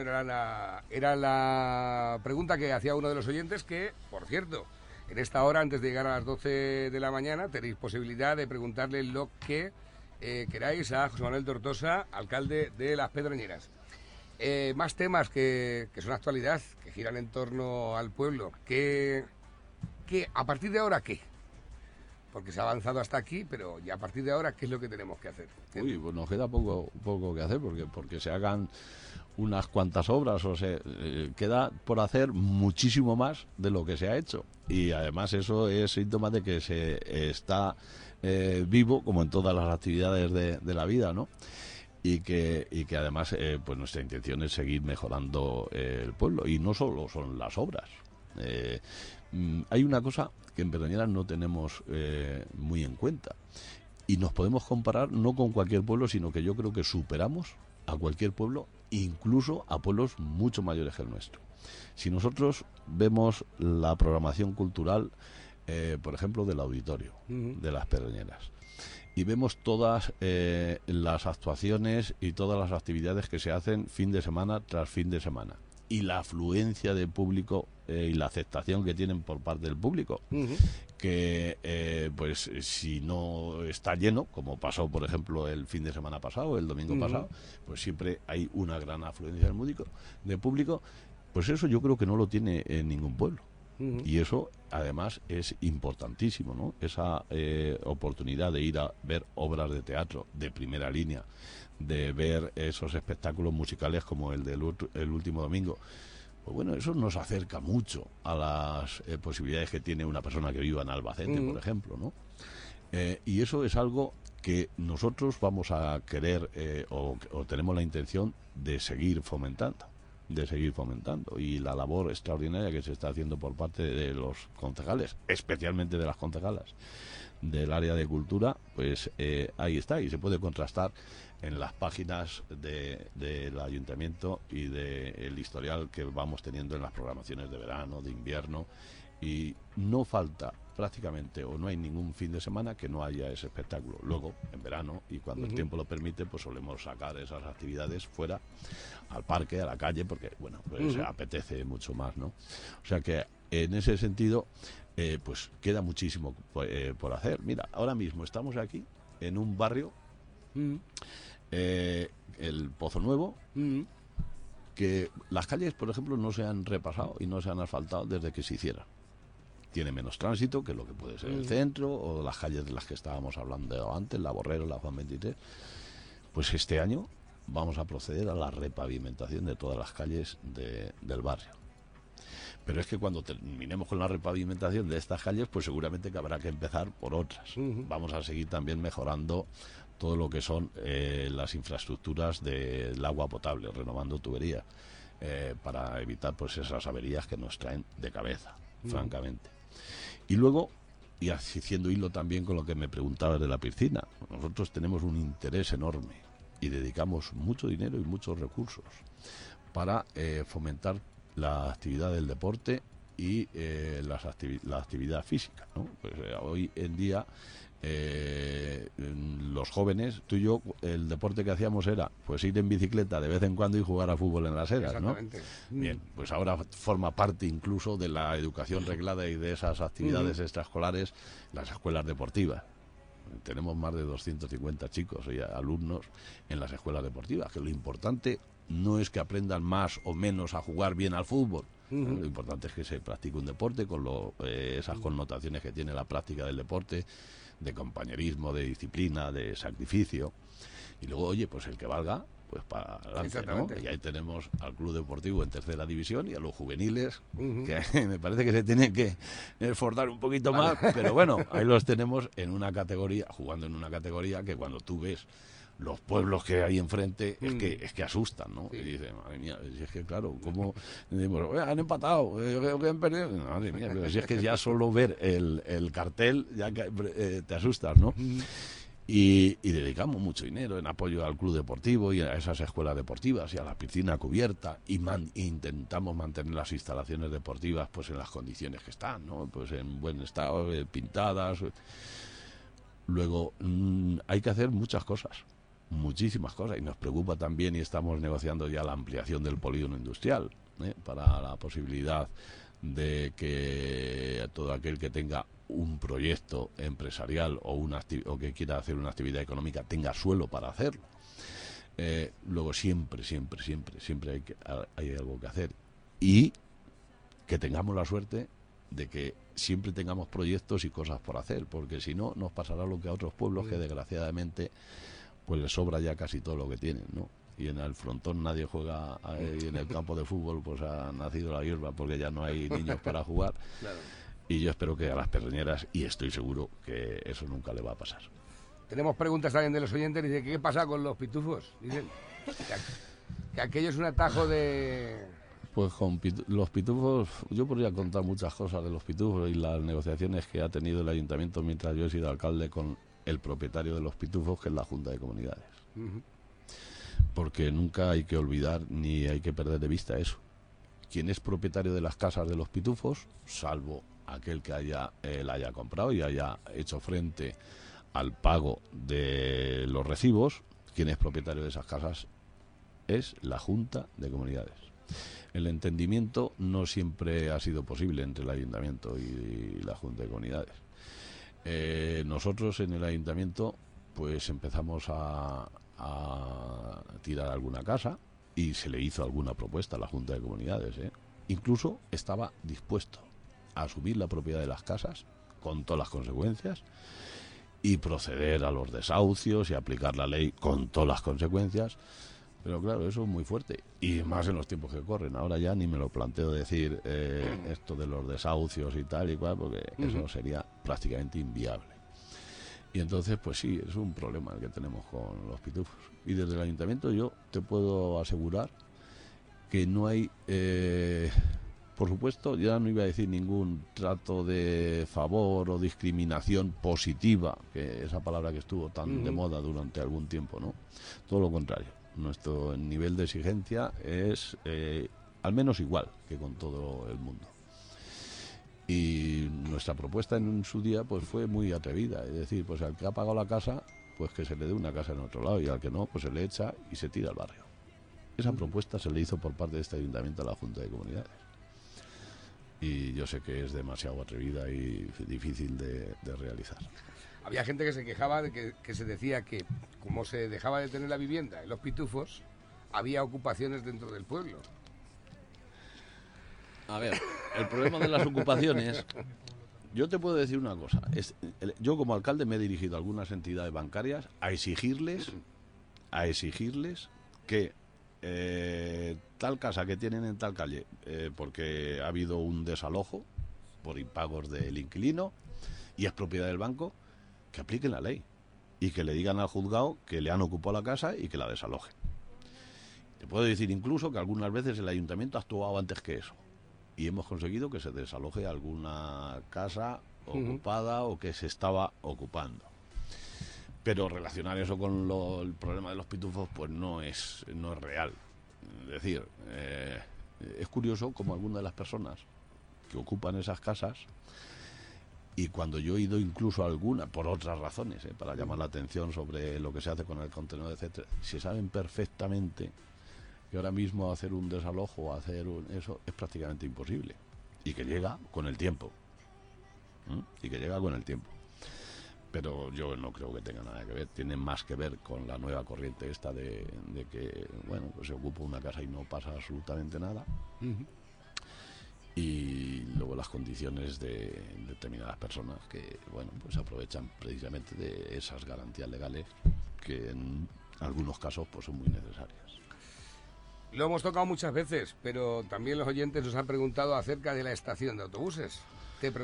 Era la pregunta que hacía uno de los oyentes que, por cierto, en esta hora, antes de llegar a las 12 de la mañana, tenéis posibilidad de preguntarle lo que queráis a José Manuel Tortosa, alcalde de Las Pedroñeras. Más temas que son actualidad, que giran en torno al pueblo. ¿A partir de ahora qué? Porque se ha avanzado hasta aquí, pero ya a partir de ahora, ¿qué es lo que tenemos que hacer? Uy, pues nos queda poco que hacer, porque se hagan unas cuantas obras, o sea, queda por hacer muchísimo más de lo que se ha hecho. Y además eso es síntoma de que se está vivo, como en todas las actividades de la vida, ¿no? Y que además pues nuestra intención es seguir mejorando el pueblo, y no solo son las obras. Hay una cosa que en Pedroñeras no tenemos muy en cuenta, y nos podemos comparar no con cualquier pueblo, sino que yo creo que superamos a cualquier pueblo, incluso a pueblos mucho mayores que el nuestro. Si nosotros vemos la programación cultural, por ejemplo, del auditorio de Las Pedroñeras, y vemos todas las actuaciones y todas las actividades que se hacen fin de semana tras fin de semana, y la afluencia de público y la aceptación que tienen por parte del público, que pues si no está lleno, como pasó por ejemplo el fin de semana pasado, el domingo pasado, pues siempre hay una gran afluencia de público, pues eso yo creo que no lo tiene en ningún pueblo. Y eso además es importantísimo, ¿no? Esa oportunidad de ir a ver obras de teatro de primera línea, de ver esos espectáculos musicales como el último domingo. Pues bueno, eso nos acerca mucho a las posibilidades que tiene una persona que viva en Albacete, por ejemplo, ¿no? Y eso es algo que nosotros vamos a querer o tenemos la intención de seguir fomentando. Y la labor extraordinaria que se está haciendo por parte de los concejales, especialmente de las concejalas del área de cultura, pues ahí está, y se puede contrastar en las páginas del ayuntamiento y del historial que vamos teniendo en las programaciones de verano, de invierno, y no falta prácticamente, o no hay ningún fin de semana que no haya ese espectáculo. Luego, en verano, y cuando el tiempo lo permite, pues solemos sacar esas actividades fuera, al parque, a la calle, porque, bueno, pues apetece mucho más, ¿no? O sea que, en ese sentido, pues queda muchísimo por hacer. Mira, ahora mismo estamos aquí, en un barrio, el Pozo Nuevo, que las calles, por ejemplo, no se han repasado y no se han asfaltado desde que se hicieron. Tiene menos tránsito que lo que puede ser el centro o las calles de las que estábamos hablando antes, la Borrero, la Juan 23. Pues este año vamos a proceder a la repavimentación de todas las calles del barrio. Pero es que cuando terminemos con la repavimentación de estas calles, pues seguramente que habrá que empezar por otras. Vamos a seguir también mejorando todo lo que son las infraestructuras del agua potable, renovando tuberías, para evitar pues esas averías que nos traen de cabeza, francamente. Y luego, y haciendo hilo también con lo que me preguntabas de la piscina, nosotros tenemos un interés enorme y dedicamos mucho dinero y muchos recursos para fomentar la actividad del deporte y la actividad física, ¿no? Pues, hoy en día los jóvenes, tú y yo, el deporte que hacíamos era pues ir en bicicleta de vez en cuando y jugar a fútbol en las eras, ¿no? Bien, pues ahora forma parte incluso de la educación reglada y de esas actividades extraescolares las escuelas deportivas. Tenemos más de 250 chicos y alumnos en las escuelas deportivas, que lo importante no es que aprendan más o menos a jugar bien al fútbol. Lo importante es que se practique un deporte con esas connotaciones que tiene la práctica del deporte, de compañerismo, de disciplina, de sacrificio. Y luego, oye, pues el que valga, pues para adelante, ¿no? Y ahí tenemos al Club Deportivo en tercera división y a los juveniles, que me parece que se tienen que esforzar un poquito más, pero bueno, ahí los tenemos en una categoría, jugando en una categoría que cuando tú ves los pueblos que hay enfrente es que asustan, ¿no? Sí. Y dices, madre mía, si es que claro, ¿cómo? Han empatado, han perdido, madre mía, pero si es que ya solo ver el cartel ya te asustas, ¿no? Y dedicamos mucho dinero en apoyo al club deportivo y a esas escuelas deportivas y a la piscina cubierta, y intentamos mantener las instalaciones deportivas pues en las condiciones que están, ¿no? Pues en buen estado, pintadas. Luego hay que hacer muchas cosas. muchísimas cosas, y nos preocupa también, y estamos negociando ya la ampliación del polígono industrial, para la posibilidad de que todo aquel que tenga un proyecto empresarial o que quiera hacer una actividad económica tenga suelo para hacerlo. Luego siempre hay algo que hacer, y que tengamos la suerte de que siempre tengamos proyectos y cosas por hacer, porque si no nos pasará lo que a otros pueblos, que desgraciadamente pues les sobra ya casi todo lo que tienen, ¿no? Y en el frontón nadie juega, y en el campo de fútbol pues ha nacido la hierba, porque ya no hay niños para jugar. Claro. Y yo espero que a las Pedroñeras, y estoy seguro que eso nunca le va a pasar. Tenemos preguntas también de los oyentes. Dice, ¿qué pasa con los pitufos? Dicen que aquello es un atajo de... Pues con los pitufos, yo podría contar muchas cosas de los pitufos y las negociaciones que ha tenido el ayuntamiento mientras yo he sido alcalde con el propietario de los pitufos, que es la Junta de Comunidades. Porque nunca hay que olvidar ni hay que perder de vista eso. Quien es propietario de las casas de los pitufos, salvo aquel que la haya comprado y haya hecho frente al pago de los recibos, quien es propietario de esas casas es la Junta de Comunidades. El entendimiento no siempre ha sido posible entre el ayuntamiento y la Junta de Comunidades. Nosotros en el ayuntamiento pues empezamos a tirar alguna casa, y se le hizo alguna propuesta a la Junta de Comunidades, Incluso estaba dispuesto a asumir la propiedad de las casas con todas las consecuencias y proceder a los desahucios y aplicar la ley con todas las consecuencias. Pero claro, eso es muy fuerte, y más en los tiempos que corren. Ahora ya ni me lo planteo decir esto de los desahucios y tal y cual, porque eso sería prácticamente inviable. Y entonces, pues sí, es un problema el que tenemos con los pitufos. Y desde el ayuntamiento yo te puedo asegurar que no hay, por supuesto, ya no iba a decir ningún trato de favor o discriminación positiva, que esa palabra que estuvo tan de moda durante algún tiempo, ¿no? Todo lo contrario. Nuestro nivel de exigencia es al menos igual que con todo el mundo. Y nuestra propuesta en su día pues fue muy atrevida, es decir, pues al que ha pagado la casa, pues que se le dé una casa en otro lado, y al que no, pues se le echa y se tira al barrio. Esa propuesta se le hizo por parte de este ayuntamiento a la Junta de Comunidades. Y yo sé que es demasiado atrevida y difícil de realizar. Había gente que se quejaba de que se decía que, como se dejaba de tener la vivienda en los pitufos, había ocupaciones dentro del pueblo. A ver, el problema de las ocupaciones, yo te puedo decir una cosa. Yo como alcalde me he dirigido a algunas entidades bancarias a exigirles que tal casa que tienen en tal calle, porque ha habido un desalojo por impagos del inquilino y es propiedad del banco, que apliquen la ley y que le digan al juzgado que le han ocupado la casa y que la desalojen. Te puedo decir incluso que algunas veces el ayuntamiento ha actuado antes que eso, y hemos conseguido que se desaloje alguna casa ocupada o que se estaba ocupando. Pero relacionar eso con el problema de los pitufos pues no es real. Es decir, es curioso como algunas de las personas que ocupan esas casas, y cuando yo he ido incluso a alguna, por otras razones, para llamar la atención sobre lo que se hace con el contenedor, etcétera, se saben perfectamente que ahora mismo hacer un desalojo o eso es prácticamente imposible, y que llega con el tiempo. Pero yo no creo que tenga nada que ver. Tiene más que ver con la nueva corriente esta de que, bueno, pues se ocupa una casa y no pasa absolutamente nada. Y luego las condiciones de determinadas personas que, bueno, pues aprovechan precisamente de esas garantías legales que en algunos casos pues son muy necesarias. Lo hemos tocado muchas veces, pero también los oyentes nos han preguntado acerca de la estación de autobuses.